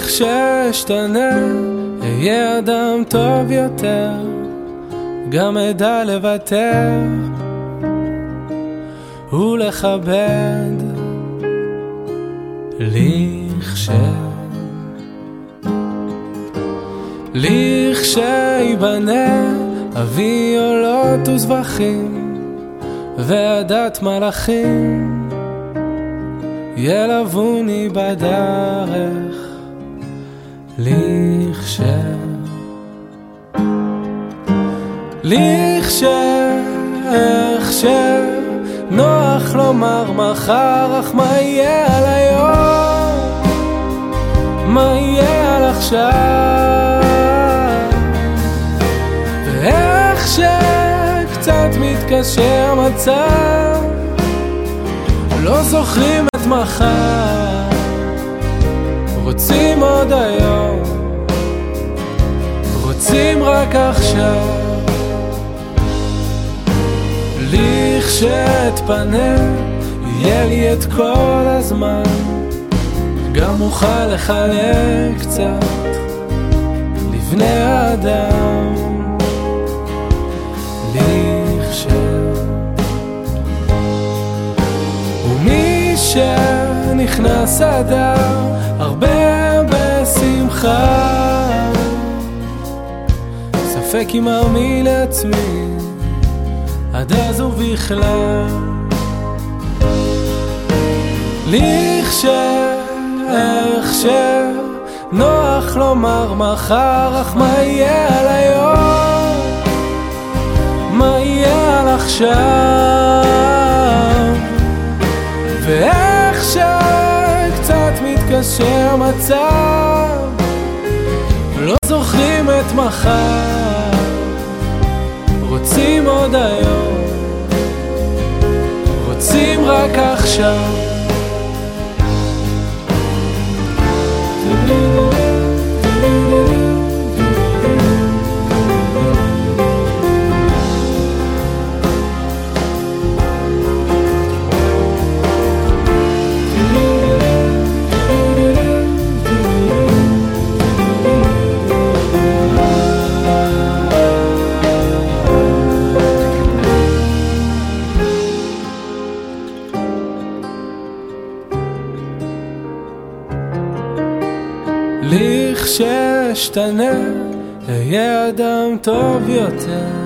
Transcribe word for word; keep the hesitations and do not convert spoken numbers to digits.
לכשאשתנה אהיה אדם טוב יותר, גם אדע לוותר ולכבד. לכש לכשיבנה אבי עולות וזבחים ועדת מלאכים ילווני בדרך. לכש לכש איך שנוח לומר מחר, אך מה יהיה על היום, מה יהיה על עכשיו, ואיך שקצת מתקשר מצב, לא זוכרים את מחר, רוצים עוד היום, רוצים רק עכשיו. לכשאתפנה יהיה לי את כל הזמן, גם אוכל לחלק קצת לבני האדם. לכש ומי שנכנס אדר הרבה בשמחה, ספק אם ארמי לעצמי עד אז ובכלל. לכש איך שנוח לומר מחר, אך מה יהיה על היום, מה יהיה על עכשיו, ואיך שקצת מתקשר מצב, לא זוכרים את מחר, רוצים עוד היום, רוצים רק עכשיו. לכשאשתנה אהיה אדם טוב יותר,